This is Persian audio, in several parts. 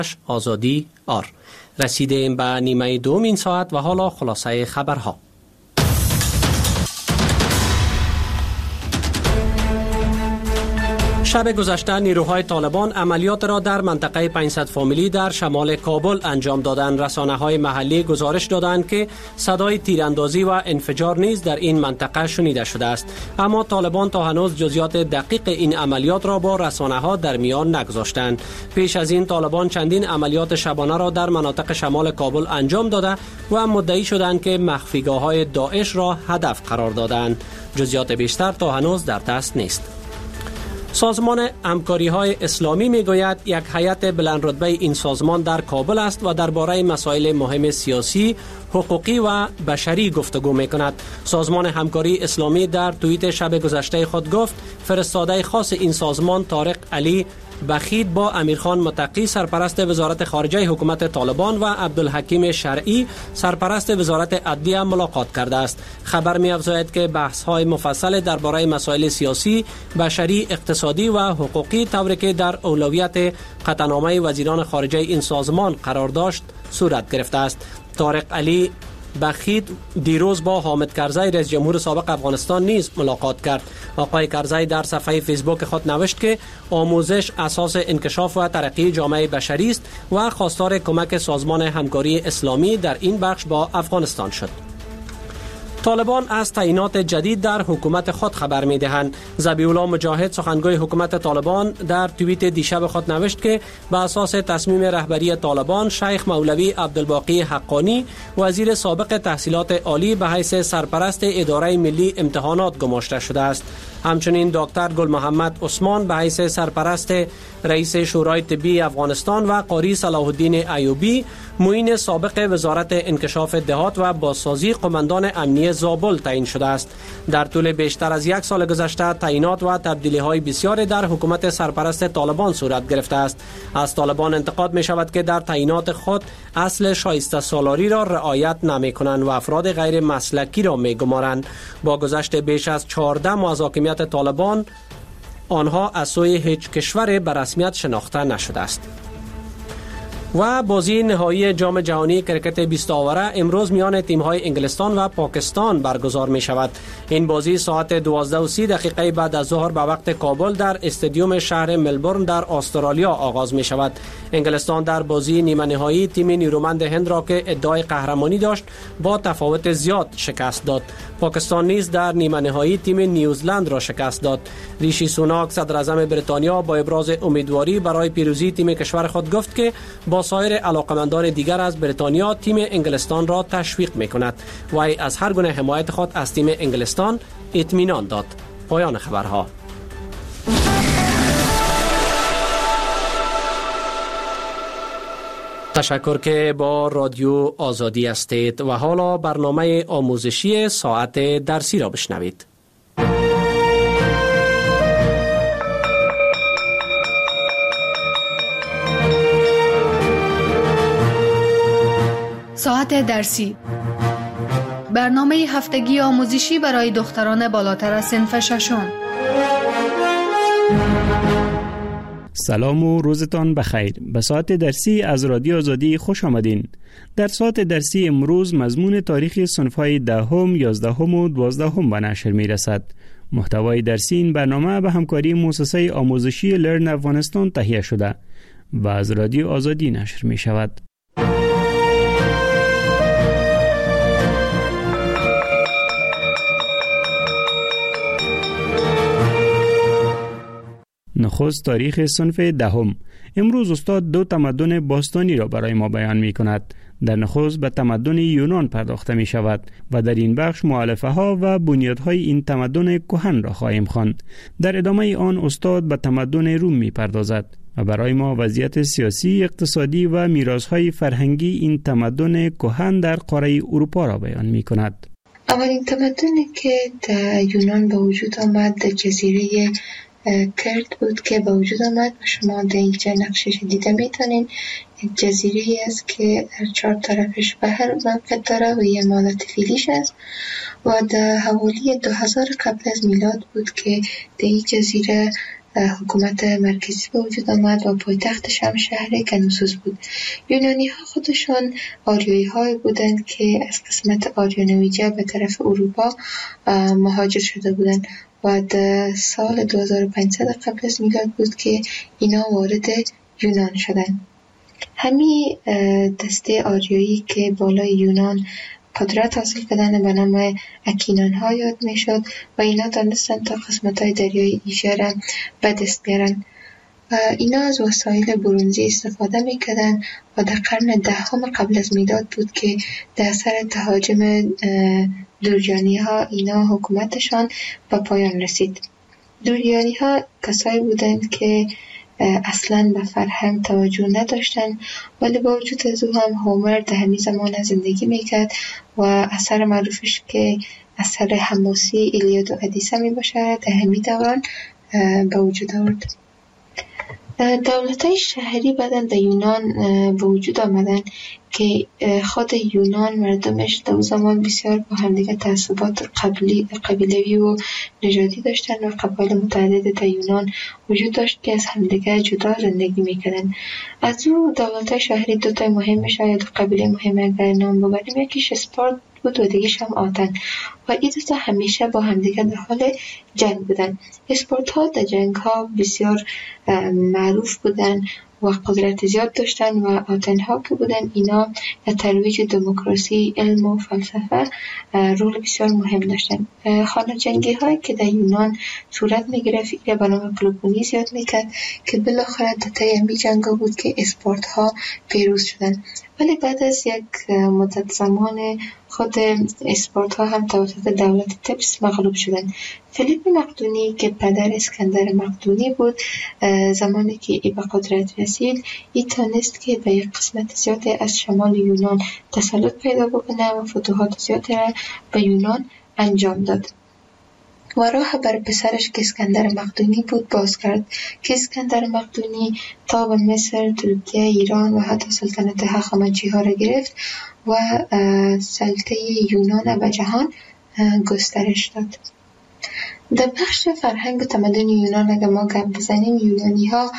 آزادی آر. رسیدیم به نیمه دوم این ساعت و حالا خلاصه خبرها. شب گذشته نیروهای طالبان عملیات را در منطقه 500 فامیلی در شمال کابل انجام دادند. رسانه‌های محلی گزارش دادند که صدای تیراندازی و انفجار نیز در این منطقه شنیده شده است، اما طالبان تا هنوز جزئیات دقیق این عملیات را با رسانه‌ها در میان نگذاشتند. پیش از این طالبان چندین عملیات شبانه را در مناطق شمال کابل انجام داده و مدعی شدند که مخفیگاه‌های داعش را هدف قرار دادند. جزئیات بیشتر تا هنوز در دست نیست. سازمان همکاری‌های اسلامی میگوید یک هیئت بلند رتبه این سازمان در کابل است و درباره مسائل مهم سیاسی، حقوقی و بشری گفتگو می‌کند. سازمان همکاری اسلامی در توییت شب گذشته خود گفت فرستاده خاص این سازمان طارق علی بخید با امیرخان متقی سرپرست وزارت خارجه حکومت طالبان و عبدالحکیم شرعی سرپرست وزارت عدلیه ملاقات کرده است. خبر می‌افزاید که بحث‌های مفصل درباره مسائل سیاسی، بشری، اقتصادی و حقوقی طوری که در اولویت قطعنامه وزیران خارجه این سازمان قرار داشت صورت گرفته است. طارق علی بخید دیروز با حامد کرزی رئیس جمهور سابق افغانستان نیز ملاقات کرد. آقای کرزی در صفحه فیسبوک خود نوشت که آموزش اساس انکشاف و ترقی جامعه بشری است و خواستار کمک سازمان همکاری اسلامی در این بخش با افغانستان شد. طالبان از تعیینات جدید در حکومت خود خبر می‌دهند. ذبیح الله مجاهد سخنگوی حکومت طالبان در توییت دیشب خود نوشت که به اساس تصمیم رهبری طالبان شیخ مولوی عبدالباقی حقانی وزیر سابق تحصیلات عالی به حیث سرپرست اداره ملی امتحانات گماشته شده است. همچنین دکتر گل محمد عثمان به حیث سرپرست رئیس شورای طبی افغانستان و قاری صلاح الدین ایوبی معین سابق وزارت انکشاف دهات و بازسازی قماندان امنیه زابل تعیین شده است. در طول بیشتر از یک سال گذشته تعیینات و تبدیلی‌های بسیار در حکومت سرپرست طالبان صورت گرفته است. از طالبان انتقاد می شود که در تعیینات خود اصل شایسته سالاری را رعایت نمی کنند و افراد غیر مسلکی را می گمارند. با گذشت بیش از 14 ماه از حاکمیت طالبان آنها از سوی هیچ کشور به رسمیت شناخته نشده است. و بازی نهایی جام جهانی کرکت 20 آوره امروز میان تیم‌های انگلستان و پاکستان برگزار می شود. این بازی ساعت 12:30 بعد از ظهر به وقت کابل در استادیوم شهر ملبورن در استرالیا آغاز می شود. انگلستان در بازی نیمه نهایی تیم نیرومند هند را که ادعای قهرمانی داشت با تفاوت زیاد شکست داد. پاکستان نیز در نیمه نهایی تیم نیوزلند را شکست داد. ریشی سوناک صدر اعظم بریتانیا با ابراز امیدواری برای پیروزی تیم کشور خود گفت که با سایر علاقمندان دیگر از بریتانیا تیم انگلستان را تشویق می‌کند. وی از هر گونه حمایت خود از تیم انگلستان اطمینان داد. پایان خبرها. تشکر که با رادیو آزادی هستید و حالا برنامه آموزشی ساعت درسی را بشنوید. ساعت درسی، برنامه هفتگی آموزشی برای دختران بالاتر از صنف ششم. سلام و روزتان بخیر. به ساعت درسی از رادیو آزادی خوش آمدین. در ساعت درسی امروز مضمون تاریخ صنف‌های 10ام، 11ام و 12ام به نشر می‌رسد. محتوای درسی این برنامه به همکاری مؤسسه آموزشی لرن افغانستان تهیه شده و از رادیو آزادی نشر می‌شود. نخست تاریخ صنف 10ام. امروز استاد دو تمدن باستانی را برای ما بیان می کند. در نخست به تمدن یونان پرداخته می شود و در این بخش مؤلفه ها و بنیادهای این تمدن کهن را خواهیم خواند. در ادامه آن استاد به تمدن روم می پردازد و برای ما وضعیت سیاسی، اقتصادی و میراث‌های فرهنگی این تمدن کهن در قاره اروپا را بیان می کند. اولین تمدنی که در یونان به وجود آمد در جزیره کرد بود که به وجود آمد و شما در اینجا نقشش دیده میتونین. یک جزیره است که در 4 طرفش بحر موقع داره و یه مالت فیلیش است و در حوالی 2000 قبل از میلاد بود که در این جزیره حکومت مرکزی به وجود آمد و پایتختش هم شهر کنوسوس بود. یونانی ها خودشان آریایی های بودند که از قسمت آریانویجه به طرف اروپا مهاجر شده بودند و در سال 2500 قبل از میلاد بود که اینا وارد یونان شدند. همین دسته آریایی که بالای یونان قدرت حاصل کردن به نام اکینان ها یاد می شد و اینا دانستن تا قسمت های دریای ایژه را به دست بیارن. اینا از وسایل برنزی استفاده می کردن و در قرن 10 قبل از میلاد بود که در اثر تهاجم دوریانی ها اینا حکومتشان به پایان رسید. دوریانی ها کسایی بودند که اصلاً به فرهنگ توجه نداشتن، ولی با وجود از او هم هومر در همین زمان زندگی میکرد و اثر معروفش که اثر حماسی ایلیاد و ادیسه می باشه در همین دوران به وجود آورد. دولت‌های شهری بعداً در یونان به وجود آمدن که خود یونان مردمش در اون زمان بسیار با همدیگه تعصبات قبیلوی و نژادی داشتن و قبایل متعدد در یونان وجود داشت که از همدیگه جدا زندگی میکردن. از اون دولت‌های شهری دوتای مهمش یا دو قبیله مهم اگر نام ببریم، یکیش اسپارت بود و دیگه‌ش هم آتن و این دوتا همیشه با همدیگه در حال جنگ بودن. اسپارت ها در جنگ ها بسیار معروف بودن و قدرت زیاد داشتن و آتن ها که بودن اینا در ترویج دموکراسی، علم و فلسفه رول بسیار مهم داشتن. خانه جنگی هایی که در یونان صورت می گرفت ایره به نام پلوپونیس یاد می کرد که بالاخره در طی همین جنگ بود که اسپارت ها پیروز شدن. ولی بعد از یک مدت زمان خود اسپارت ها هم توسط دولت تبس مغلوب شدن. فیلیپ مقدونی که پدر اسکندر مقدونی بود، زمانی که ای به قدرت رسید ای تانست که به یک قسمت زیاد از شمال یونان تسلط پیدا بکنه و فتوحات زیاد را به یونان انجام داد و راه بر پسرش که اسکندر مقدونی بود باز کرد که اسکندر مقدونی تا به مصر، ترکیه، ایران و حتی سلطنت هخامنشی ها را گرفت و سلطه یونان به جهان گسترش داد. در بخش فرهنگ و تمدن یونان اگر ما گپ بزنیم، یونانی ها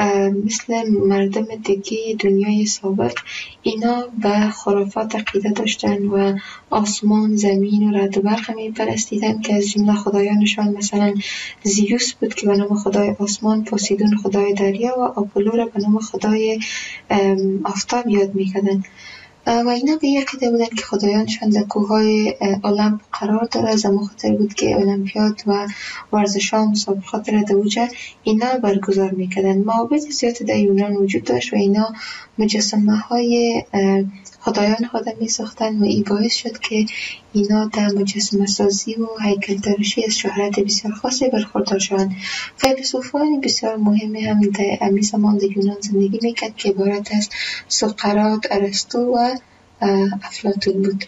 مثل مردم دیگه دنیای سابق اینا به خرافات عقیده داشتن و آسمان، زمین و رعد و برق می پرستیدن که از جمله خدایانشان مثلا زیوس بود که به نام خدای آسمان، پوسیدون خدای دریا و آپولو را به نام خدای آفتاب یاد می کردن. و اینا به یک عقیده بودن که خدایانشان در کوههای المپ قرار داره. زمان خاطر بود که المپیاد و ورزش‌ها و مسابقات را در اوج اینا برگزار میکردن. معابد زیاد در یونان وجود داشت و اینا مجسمه های خدایان خود می ساختن و این باعث شد که اینا در مجسمه سازی و هیکل تراشی از شهرت بسیار خاصی برخوردار شدند. فیلسوفان بسیار مهمی هم در همین زمان در یونان زندگی میکرد که عبارت از سقراط، ارسطو و افلاطون بود.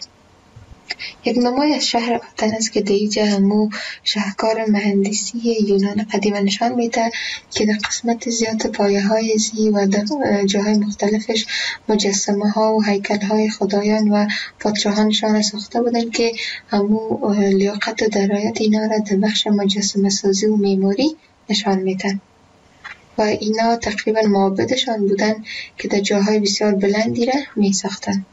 یک نمای از شهر آتن است که در اینجا همو شاهکار مهندسی یونان قدیم نشان میده که در قسمت زیاد پایه های زی و در جاهای مختلفش مجسمه ها و هیکل های خدایان و پادشاهانشان ساخته بودن که همو لیاقت و درایت اینا را در بخش مجسمه سازی و معماری نشان میدن و اینا تقریبا معابدشان بودن که در جاهای بسیار بلندی را می ساختن.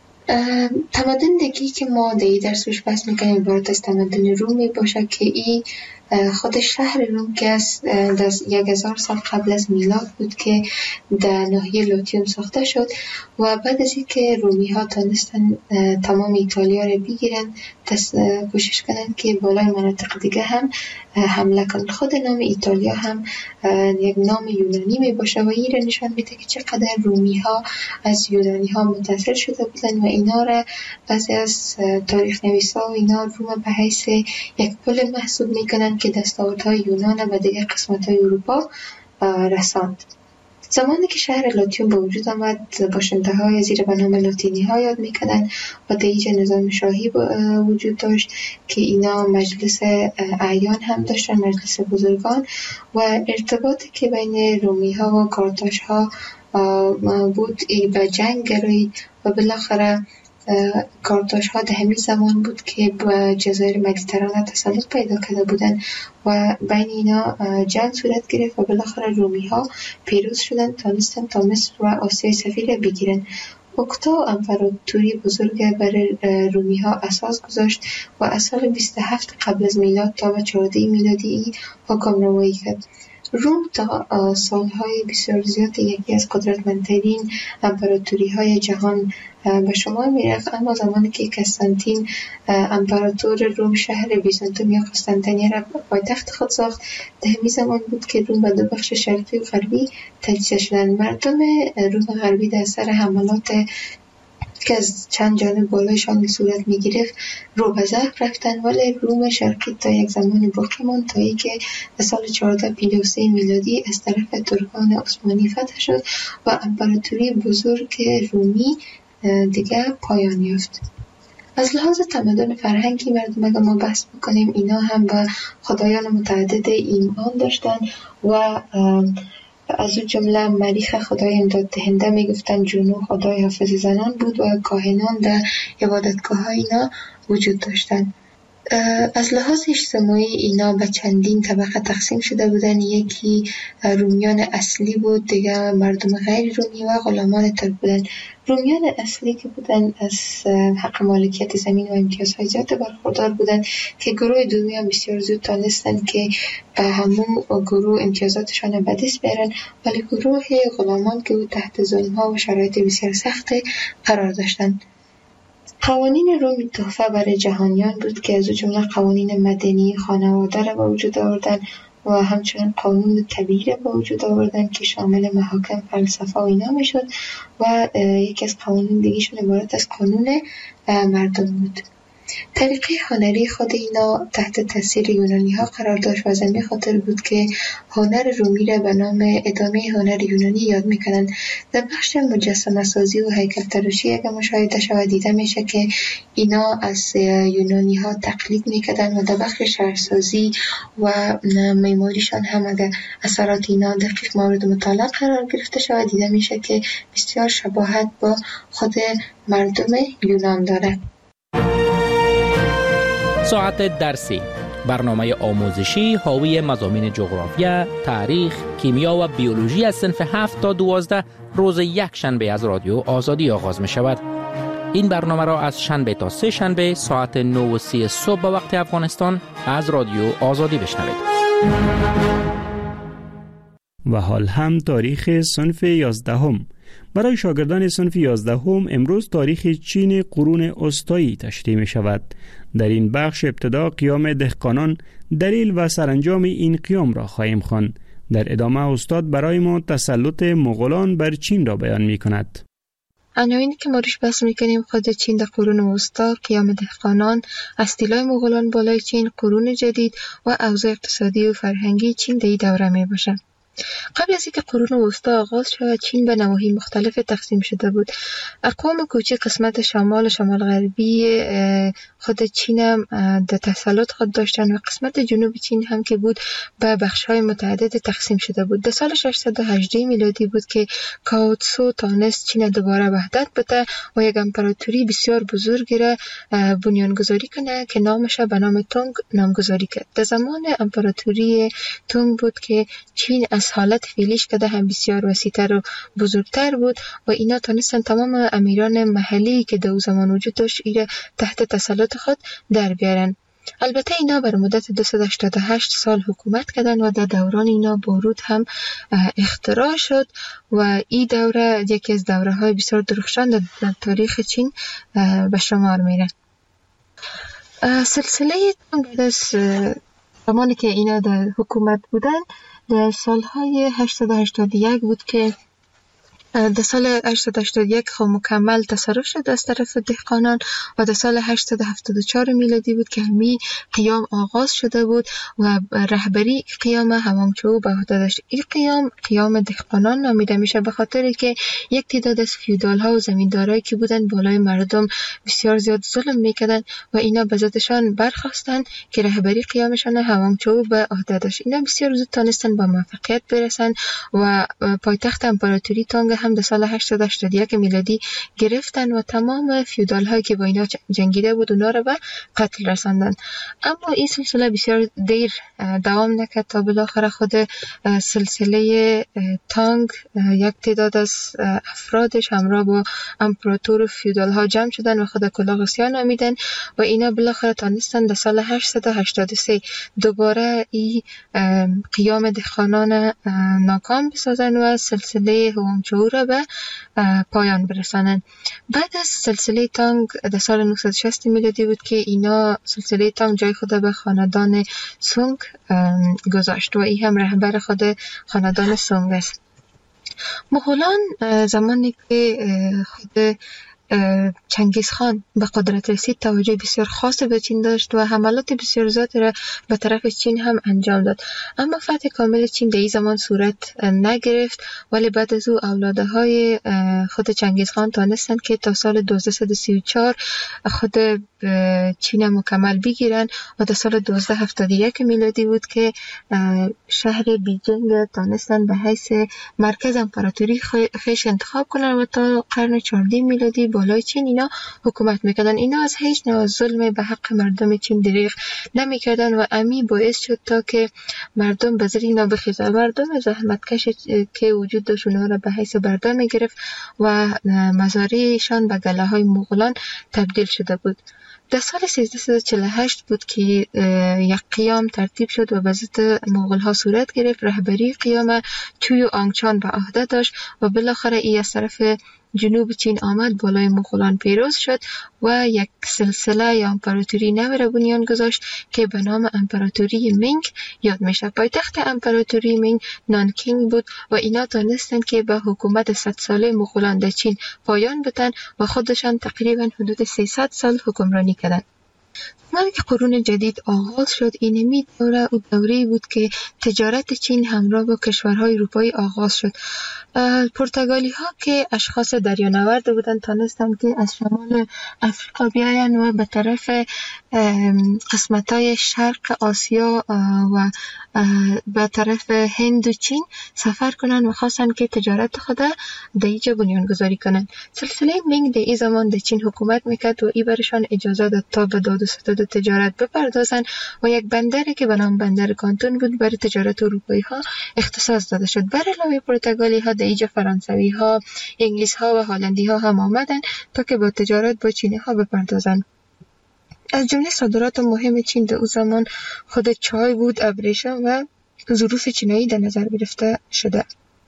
تمدن دیگی که ما در این درس بهش بحث میکنیم عبارت از تمدن رومی باشه که این خود شهر روم که از 1000 سال قبل از میلاد بود که در ناحیه لاتیوم ساخته شد و بعد از اینکه رومی ها تونستن تمام ایتالیا را بگیرن کوشش کردن که بالای مناطق دیگه هم حمله کنن. خود نام ایتالیا هم یک نام یونانی می باشه و این را نشان میده که چقدر رومی ها از یونانی ها متاثر شده بودن و اینا را بعضی از تاریخ نویسا و اینا روم به حیث یک پل محسوب میکنن که دستاوردهای یونان و دیگر قسمت‌های اروپا رساند. زمانی که شهر لاتیوم به وجود آمد، باشنده‌های زیر به نام لاتینی ها یاد میکردن و در اینجا نظام شاهی وجود داشت که اینا مجلس اعیان هم داشتن، مجلس بزرگان، و ارتباطی که بین رومی ها و کارتاژ ها بود به جنگ گرایید و بالاخره کارداش ها در همین زمان بود که به جزایر مدیترانه تسلط پیدا کرده بودن و بین اینا جنگ صورت گرفت و بالاخره رومی ها پیروز شدن، تانستن تا مصر و آسیای صغیر بگیرن. اوکتا امپراتوری بزرگ برای رومی ها اساس گذاشت و از سال 27 قبل از میلاد تا به 14 میلادی حکم روایی کرد. روم تا سالهای بسیار زیاد یکی از قدرتمندترین امپراتوری های جهان به شما میرفت، اما زمانی که قسطنطین امپراتور روم شهر بیزانتوم یا قسطنطنیه را پایتخت خود ساخت، در همین زمان بود که روم به دو بخش شرقی و غربی تجزیه شدند. مردم روم غربی در اثر حملات که از چند جانب بالایشان صورت می گرفت رو به ضعف رفتن، ولی روم شرقی تا یک زمانی باقی ماند تا اینکه در سال 1453 میلادی از طرف ترکان عثمانی فتح شد و امپراتوری بزرگ رومی دیگه پایان یافت. از لحاظ تمدن فرهنگی مردم اگر ما بحث بکنیم، اینا هم به خدایان متعدد ایمان داشتن و از اون جمله مریخ خدای امداد دهنده میگفتن، جنو خدای حافظ زنان بود و کاهنان در عبادتگاه های اینا وجود داشتن. از لحاظ اجتماعی اینا به چندین طبقه تقسیم شده بودن. یکی رومیان اصلی بود، دیگه مردم غیر رومی و غلامان ترک بودن. رومیان اصلی که بودن از حق مالکیت زمین و امتیازهای زیاد برخوردار بودن که گروه دومی هم بسیار زود تانستن که به همون گروه امتیازاتشان به دست بیارن، ولی گروه غلامان که بود تحت ظلم‌ها و شرایط بسیار سخت قرار داشتن. قوانین روم تحفه برای جهانیان بود که از جمله قوانین مدنی خانواده را به وجود آوردن و همچنین قانون طبیعی را به وجود آوردن که شامل محاکم، فلسفه و اینا میشد و یکی از قوانین دیگه‌شون عبارت از قانون مردم بود. طریقه هنری خود اینا تحت تاثیر یونانی ها قرار داشت و از همین خاطر بود که هنر رومی را به نام ادامه هنر یونانی یاد میکنن. در بخش مجسمه سازی و هیکل تراشی اگر مشاهده شود دیده میشه که اینا از یونانی ها تقلید میکردن و در بخش شهرسازی و معماریشان هم اگر اثرات اینا دقیق مورد مطالعه قرار گرفته شود دیده میشه که بسیار شباهت با خود مردم یونان داره. ساعت درسی، برنامه آموزشی حاوی مضامین جغرافیا، تاریخ، کیمیا و بیولوژی از صنف 7 تا 12 روز یک شنبه از رادیو آزادی آغاز می شود. این برنامه را از شنبه تا سه شنبه ساعت 9:30 صبح به وقت افغانستان از رادیو آزادی بشنوید. و حال هم تاریخ صنف 11. برای شاگردان صنف 11 امروز تاریخ چین قرون وسطایی تشریح می شود. در این بخش ابتدا قیام دهقانان، دلیل و سرانجام این قیام را خواهیم خواند. در ادامه استاد برای ما تسلط مغولان بر چین را بیان می کند. عناوینی که ما روش بحث میکنیم خود چین در قرون وسطا، قیام دهقانان، استیلای مغولان بالای چین، قرون جدید و اوضاع اقتصادی و فرهنگی چین در این دوره می باشه. قبل از اینکه قرون وسطا آغاز شود، چین به نواحی مختلف تقسیم شده بود. اقوام کوچک قسمت شمال غربی خود چین هم در تسلط خود داشتن و قسمت جنوب چین هم که بود به بخش‌های متعدد تقسیم شده بود. در سال 618 میلادی بود که کاو تسو تانست چین دوباره وحدت بده و یک امپراتوری بسیار بزرگی را بنیانگذاری کنه که نامش به نام تونگ نامگذاری کرد. در زمان امپراتوری تونگ بود که چین از حالت فعلیش که هم بسیار وسیع‌تر و بزرگتر بود و اینا تانستن تمام امیران محلی که در زمان وجود داشت ایره تحت تسلط خود در بیارن. البته اینا بر مدت 288 سال حکومت کردن و در دوران اینا بارود هم اختراع شد و این دوره یکی از دوره‌های بسیار درخشان در تاریخ چین به شمار میره. سلسله زمانی که اینا در حکومت بودن در سالهای 881 بود که در سال 881 خب مکمل تصرف شد از طرف دهقانان و در سال 874 میلادی بود که همی قیام آغاز شده بود و رهبری قیام هوانگچو به عهده داشت. این قیام دهقانان نامیده میشه به خاطر که یک تعداد از فیودال ها و زمیندارایی که بودن بالای مردم بسیار زیاد ظلم میکردن و اینا به ذاتشان برخواستن که رهبری قیامشان هوانگچو به عهده داشت. اینا بسیار زود تانستن با موفقیت برسن و پایتخت امپراتوری تونگ هم در سال 881 میلادی گرفتن و تمام فیودال هایی که با اینا جنگیده بود اونا را به قتل رساندن. اما این سلسله بسیار دیر دوام نکرد تا بالاخره خود سلسله تانگ یک تعداد از افرادش همراه با امپراتور و فیودال ها جمع شدن و خود کلاغسیا نامیدن و اینا بالاخره تانستن در سال 883 دوباره این قیام دهقانان ناکام بسازن و سلسله هوانگچو را به پایان برسانن. بعد از سلسله تانگ در سال 960 میلادی بود که اینا سلسله تانگ جای خود به خاندان سونگ گذاشت و این هم رهبر خود خاندان سونگ است. مغولان زمانی که خود چنگیز خان به قدرت رسید توجه بسیار خاص به چین داشت و حملات بسیار زیادی را به طرف چین هم انجام داد. اما فتح کامل چین در این زمان صورت نگرفت، ولی بعد از او اولاده های خود چنگیز خان تانستند که تا سال 1234 خود چین مکمل بگیرن و در سال 1271 میلادی بود که شهر بیجینگ تانستند به حیث مرکز امپراتوری خیش انتخاب کنند و تا قرن 14 میلادی بالای چین اینا حکومت میکردن. اینا از هیچ نوع ظلم به حق مردم چین دریغ نمیکردن و امی باعث شد تا که مردم به زیر اینا بخیزن. مردم زحمتکش که وجود داشت اونها را به حیث برده میگرفت و مزارعشان به گله های مغولان تبدیل شده بود. در سال 1348 بود که یک قیام ترتیب شد و به ضد مغول ها صورت گرفت. رهبری قیام چوی آنگچان به عهده داشت و بالاخره ای از طرف جنوب چین آمد، بالای مغولان پیروز شد و یک سلسله یا امپراتوری نو را بنیان گذاشت که به نام امپراتوری مینگ یاد میشه. پایتخت امپراتوری مینگ نانکینگ بود و اینا تانستند که به حکومت 100 ساله مغولان در چین پایان بدن و خودشان تقریبا حدود 300 سال حکمرانی کردند. زمانی که قرون جدید آغاز شد، اینمی دوره او دوره‌ای بود که تجارت چین همراه با کشورهای اروپایی آغاز شد. پرتغالی ها که اشخاص دریانورد بودند تانستند که از شمال افریقا بیاین و به طرف قسمت‌های شرق آسیا و به طرف هند و چین سفر کنند و خواستند که تجارت خود در اینجا بنیان گذاری کنند. سلسله مینگ در این زمان در چین حکومت میکرد و این برشان اجازه داد تا به داد و ستد تجارت بپردازند و یک بندری که به نام بندر کانتون بود برای تجارت اروپایی ها اختصاص داده شد. بر علاوه پرتغالی ها در اینجا فرانسوی ها، انگلیس ها و هلندی ها هم آمدن تا که با تجارت با چینی ها بپردازند. از جمله صادرات مهم چین در او زمان خود چای بود، ابریشم و ظروف چینایی در نظر گرفته شده.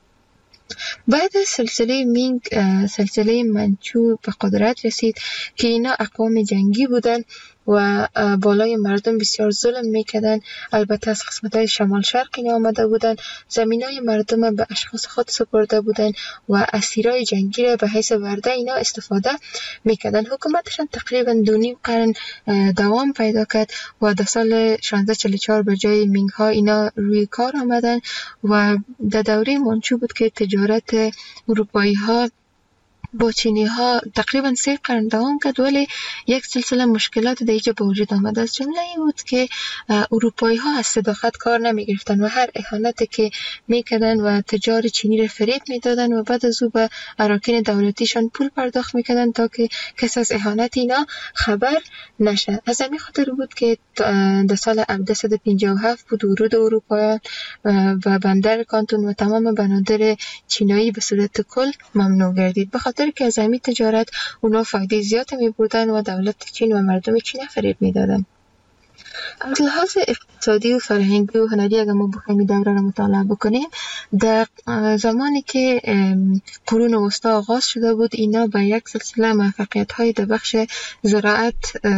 بعد از سلسله مینگ سلسله منچو به قدرت رسید که اینا اقوام جنگی بودن و بالای مردم بسیار ظلم میکردن. البته از قسمت‌های شمال شرق اینا آمده بودن، زمینای مردم به اشخاص خود سپرده بودن و اسیرای جنگی را به حیث ورده اینا استفاده میکردن. حکومتشان تقریبا 2.5 قرن دوام پیدا کرد و در سال 1644 به جای مینگ ها اینا روی کار آمدن و در دوره منچو بود که تجارت اروپایی ها با چینی ها تقریبا 3 قرن دوام کرد، ولی یک سلسله مشکلات در اینجا به وجود آمد. از جمله این بود که اروپایی ها از صداقت کار نمی گرفتن و هر اهانتی که میکردن و تجار چینی را فریب میدادن و بعد از او به اراکین دولتیشان پول پرداخت میکردن تا که کس از اهانت اینا خبر نشه. از همین خاطر بود که در سال 1957 بود ورود اروپاییان و بندر کانتون و تمام بنادر چینایی به صورت کل ممنوع گردید، به خاطر که از همین تجارت اونا فایده زیاد می بردن و دولت چین و مردم چین فریب می دادن. از لحاظ اقتصادی و فرهنگی و هنری اگر ما بخوایم این دوره را مطالعه بکنیم، در زمانی که قرون وسطا آغاز شده بود اینا به یک سلسله موفقیت‌های در بخش زراعت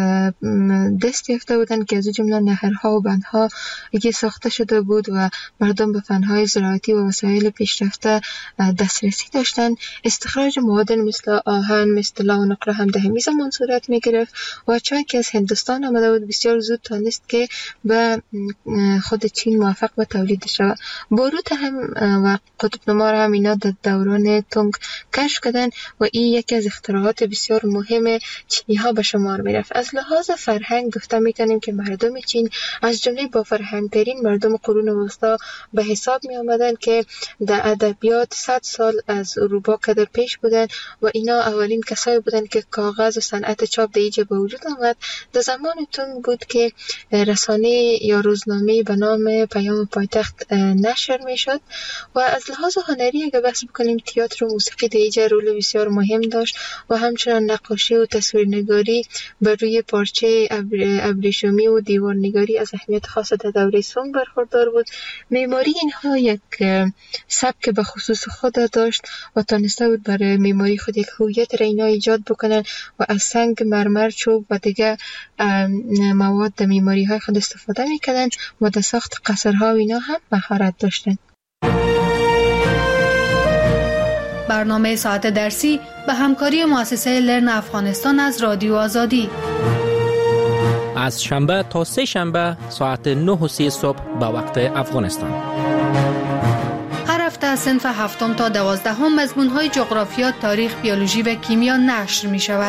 دست یافته بودند که از جمله نهرها و بندها که ساخته شده بود و مردم به فن‌های زراعتی و وسایل پیشرفته دسترسی داشتند. استخراج مواد مثل آهن، مثل طلا و نقره هم در همین زمان صورت می‌گرفت و چای که از هندوستان آمده بود بسیار زود تانست نیست که به خود چین موفق به تولید شود. باروت هم و قطب‌نما هم اینا در دوران تونگ کشف کردن و این یکی از اختراعات بسیار مهم چینی ها به شمار می رفت. از لحاظ فرهنگ گفته می کنیم که مردم چین از جمله با فرهنگ ترین مردم قرون وسطا به حساب می آمدن که در ادبیات 100 سال از اروپا قدر پیش بودن و اینا اولین کسایی بودن که کاغذ و صنعت چاپ در اینجا به وجود آمد. در زمان تون بود که رسانه یا روزنامه به نام پیام پایتخت نشر می شد و از لحاظ هنری اگر بحث بکنیم تئاتر و موسیقی در اینجا رول بسیار مهم داشت و همچنان نقاشی و تصویرنگاری بر روی پارچه ابریشمی و دیوارنگاری از اهمیت خاص در دوره سونگ برخوردار بود. معماری اینها یک سبک به خصوص خود داشت و تانسته بود برای معماری خود یک هویت را اینا ایجاد بکنن و از سنگ، مرمر، چوب و دیگر مواد در معماری های خود استفاده میکردن و در ساخت قصرها و اینا هم مهارت داشتن. برنامه ساعت درسی به همکاری مؤسسه لرن افغانستان از رادیو آزادی از شنبه تا سه شنبه ساعت 9:30 صبح به وقت افغانستان. هر هفته از صنف 7 تا 12 مضمون‌های جغرافیا، تاریخ، بیولوژی و کیمیا نشر می شود.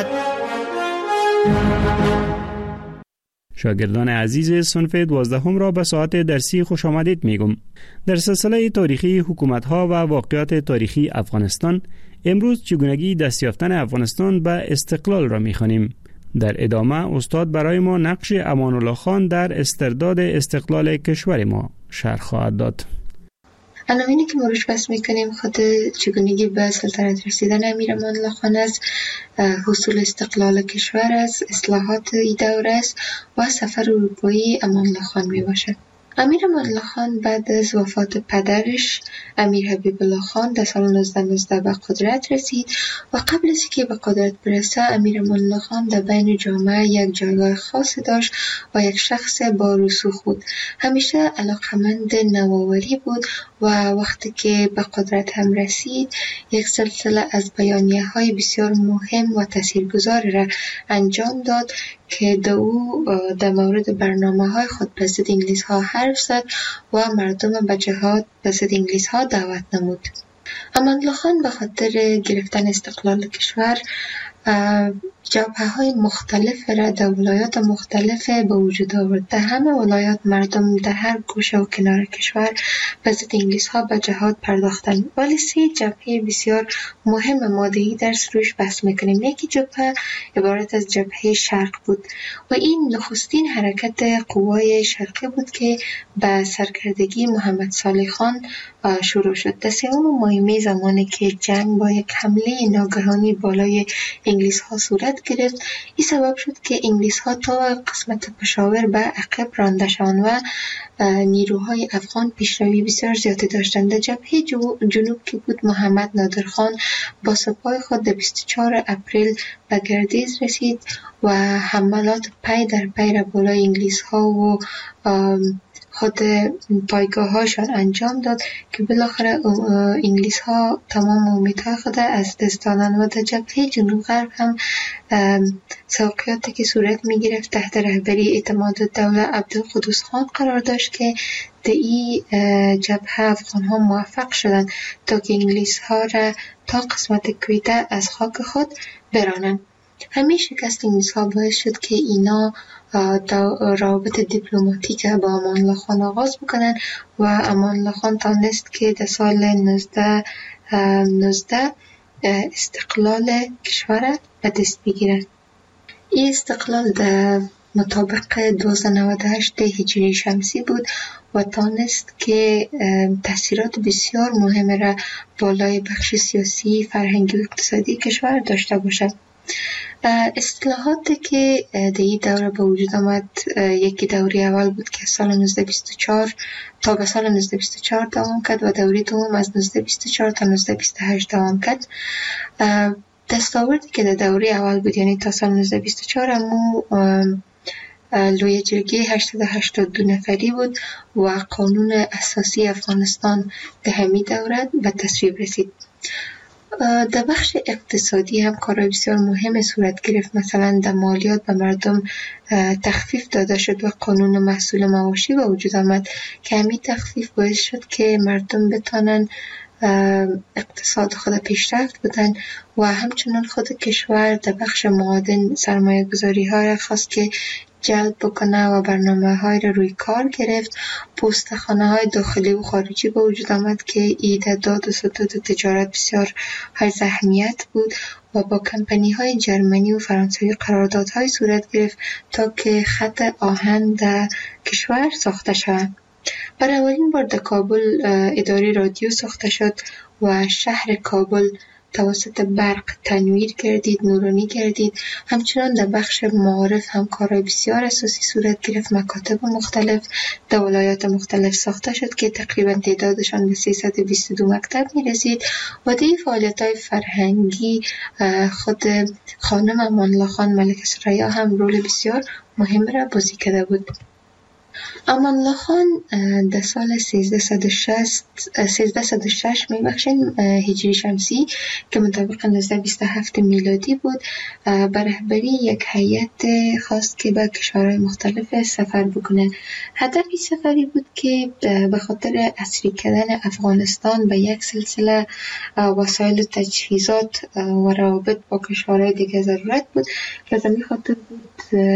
شاگردان عزیز صنف 12 را به ساعت درسی خوش آمدید میگم. در سلسله تاریخی حکومت‌ها و واقعات تاریخی افغانستان امروز چگونگی دستیافتن افغانستان به استقلال را می‌خوانیم. در ادامه استاد برای ما نقش امان الله خان در استرداد استقلال کشور ما شرح خواهد داد. عناوینی که ما روش بحث میکنیم خود چگونگی به سلطنت رسیدن امیر امان الله خان است، حصول استقلال کشور است، اصلاحات ای دوره است و سفر اروپایی امان الله خان می باشد. امیر امان الله خان بعد از وفات پدرش امیر حبیب الله خان در سال 1919 به قدرت رسید و قبل از که به قدرت برسه امیر امان الله خان در بین جامعه یک جایگاه خاص داشت و یک شخص با رسوخ بود. همیشه علاقمند نوآوری بود و وقتی که به قدرت هم رسید یک سلسله از بیانیه‌های بسیار مهم و تاثیرگذار را انجام داد که در مورد برنامه‌های خود به ضد انگلیس‌ها حرف زد و مردم به جهاد به ضد انگلیس‌ها دعوت نمود. امان الله خان به خاطر گرفتن استقلال کشور جبهه‌های مختلف را در ولایات مختلف به وجود آورد. در همه ولایات مردم در هر گوشه و کنار کشور به ضد انگلیس‌ها به جهاد پرداختند. ولی 3 جبهه بسیار مهم ماده‌ای در روش بحث می‌کنیم. یکی جبهه عبارت از جبهه شرق بود و این نخستین حرکت قوای شرقی بود که به سرکردگی محمد صالح خان شروع شد. در 3 ماه زمانی که جنگ با یک حمله ناگهانی بالای انگلیس‌ها صورت گرفت، این سبب شد که انگلیس‌ها تا قسمت پشاور به عقب رانده شدند و نیروهای افغان پیشروی بسیار زیادی داشتند. در جبهه جنوب که بود محمد نادر خان با سپاه خود در 24 اپریل به گردیز رسید و حملات پی در پی را بالای انگلیس‌ها و خود پایگاه هاشان انجام داد که بالاخره انگلیس ها تمام امیدها خود از دست دادن و در جبهه جنوب غرب هم سوقیاتی که صورت می گرفت تحت رهبری اعتماد الدوله عبدالقدوس خان قرار داشت که در این جبهه افغان ها موفق شدند تا که انگلیس ها را تا قسمت کویته از خاک خود برانند. همین شکست انگلیس‌ها باعث شد که اینا روابط دیپلماتیک با امان الله خان آغاز بکنن و امان الله خان تانست که در سال 1919 استقلال کشور به دست بگیرن. این استقلال در مطابق 1298 هجری شمسی بود و تانست که تأثیرات بسیار مهم را بالای بخش سیاسی، فرهنگی و اقتصادی کشور داشته باشد. اصلاحاتی که در این دوره به وجود آمد، یکی دوره اول بود که سال 1924 تا به سال 1924 دوام کرد و دوره دوم از 1924 تا 1928 دوام کرد. دستاوردی که در دوره اول بود یعنی تا سال 1924 همون لویه جرگه 882 نفری بود و قانون اساسی افغانستان در همین دوره به تصویب رسید. در بخش اقتصادی هم کارهای بسیار مهم صورت گرفت. مثلا در مالیات به مردم تخفیف داده شد و قانون محصول مواشی به وجود آمد که همین تخفیف باعث شد که مردم بتانن اقتصاد خود پیشرفت بدن و همچنان خود کشور در بخش معادن سرمایه گذاری ها را خواست که جلب بکنه و برنامه های را روی کار گرفت. پستخانه های داخلی و خارجی به وجود آمد که ایده‌داد و ستاد تجارت بسیار های اهمیت بود و با کمپانی های جرمنی و فرانسوی قراردادهای صورت گرفت تا که خط آهن در کشور ساخته شود. برای اولین بار در کابل اداره رادیو ساخته شد و شهر کابل توسط برق تنویر گردید، نورانی گردید. همچنان در بخش معارف هم کارهای بسیار اساسی صورت گرفت. مکاتب مختلف در ولایات مختلف ساخته شد که تقریبا تعدادشان به 322 مکتب میرسید و در فعالیت‌های فرهنگی خود خانم امان الله خان ملکه ثریا هم رول بسیار مهم را بازی کرده بود. امان الله خان در سال 1306 میبخشین هجری شمسی که مطابق 1927 میلادی بود به رهبری یک هیئت خواست که به کشورهای مختلف سفر بکنه. هدف این سفری بود که به خاطر عصری کردن افغانستان به یک سلسله وسایل و تجهیزات و روابط با کشورهای دیگه ضرورت بود که از همین خاطر بود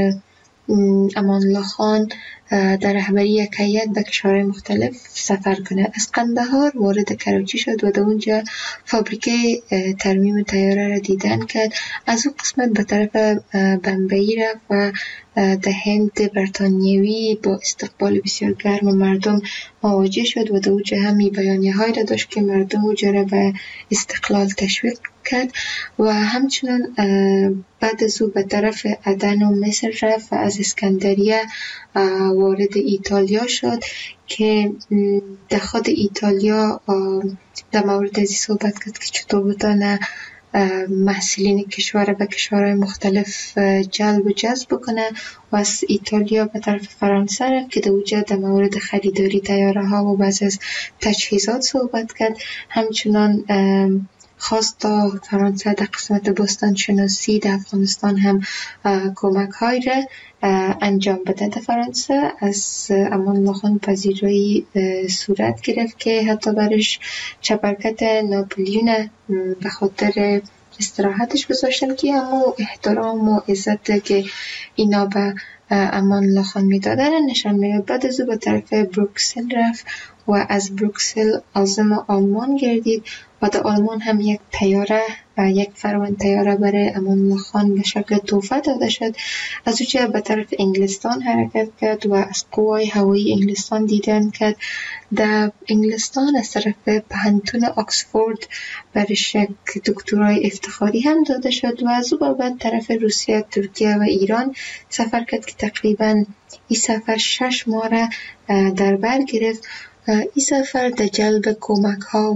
امان الله خان در رهبری یک هیئت به کشورهای مختلف سفر کنه. از قندهار وارد کراچی شد و در اونجا فابریکه ترمیم طیاره را دیدن کرد. از اون قسمت به طرف بمبئی رفت و در هند بریتانیوی با استقبال بسیار گرم مردم مواجه شد و در اونجا همی بیانیه های را داشت که مردم اونجا را به استقلال تشویق کرد و همچنان بعد از او به طرف عدن و مصر رفت و از اسکندریه وارد ایتالیا شد که در خود ایتالیا در مورد ازی صحبت کرد که چطور بتانه محصولین کشور به کشورهای مختلف جلب و جذب بکنه و از ایتالیا به طرف فرانسه رفت که در اونجا در مورد خریداری طیاره ها و بعضی از تجهیزات صحبت کرد. همچنان خواست تا فرانسه در قسمت باستان شناسی در افغانستان هم کمک های را انجام بده. در فرانسه از امان الله خان پذیرایی صورت گرفت که حتی برش چپرکت ناپلیون به خاطر استراحتش گذاشتن که اما احترام و عزت که اینا به امان الله خان میدادن نشان میداد. بعد از او به طرف بروکسل رفت و از بروکسل عازم آلمان گردید و در آلمان هم یک طیاره یک فرمان طیاره برای امان الله خان به شکل تحفه داده شد. از اونجا به طرف انگلستان حرکت کرد و از قوای هوایی انگلستان دیدن کرد. در انگلستان از طرف پانتون آکسفورد برش یک دکترای افتخاری هم داده شد و از او بعد طرف روسیه، ترکیه و ایران سفر کرد که تقریبا این سفر 6 ماه را در بر گرفت. این سفر در جلب کمک ها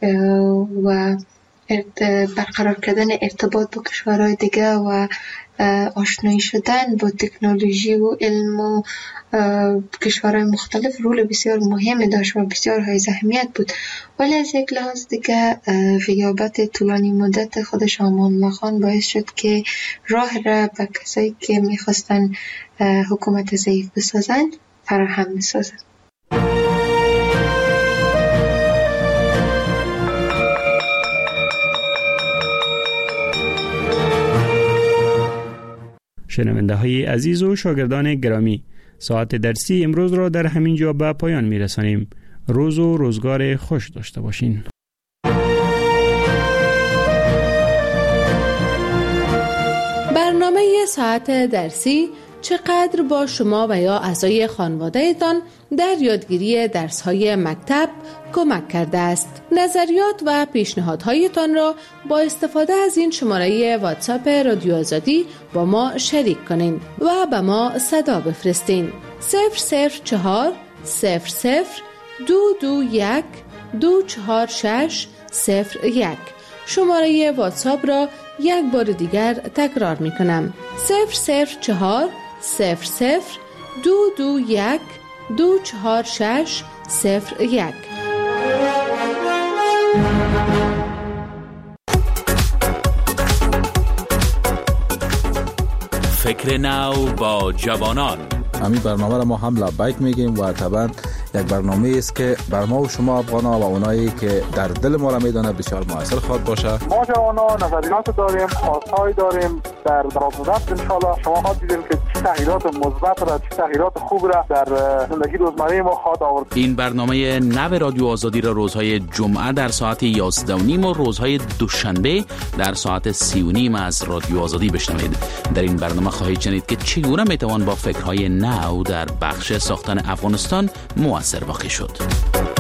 و برقرار کردن ارتباط با کشورهای دیگه و آشنایی شدن با تکنولوژی و علم و کشورهای مختلف رول بسیار مهم داشت و بسیار های اهمیت بود. ولی از یک لحاظ دیگه غیابت طولانی مدت خودش امان الله خان باعث شد که راه را به کسایی که میخواستن حکومت ضعیف بسازن فراهم بسازن. شنونده های عزیز و شاگردان گرامی، ساعت درسی امروز را در همین جا به پایان می رسانیم. روز و روزگار خوش داشته باشین. برنامه ساعت درسی چقدر با شما و یا اعضای خانواده‌تان در یادگیری درس‌های مکتب کمک کرده است. نظریات و پیشنهادهایتان را با استفاده از این شماره واتساپ رادیو آزادی با ما شریک کنین و به ما صدا بفرستین. 004 00 221 246 01. شماره واتساپ را یک بار دیگر تکرار می کنم. 004 00 221 246 01. فکر نو با جوانان. همین برنامه را ما هم لبیک میگیم و طبعا یک برنامه است که بر ما و شما افغان‌ها و اونایی که در دل ما را میدانه بسیار موثر خواهد باشه. ما جوانان نظریات داریم، خواست‌های داریم، در درازمدت ان شاءالله شما خواهد دیدیم که چه تغییرات مثبت را، چه تغییرات خوب را در زندگی روزمره ما خواهد آورد. این برنامه نو رادیو آزادی را روزهای جمعه در ساعت 11:30 و روزهای دوشنبه در ساعت 3:30 از رادیو آزادی بشنوید. در این برنامه خواهید شنید که چگونه میتوان با فکرهای نو در بخش ساختن افغانستان مؤثر واقع شد.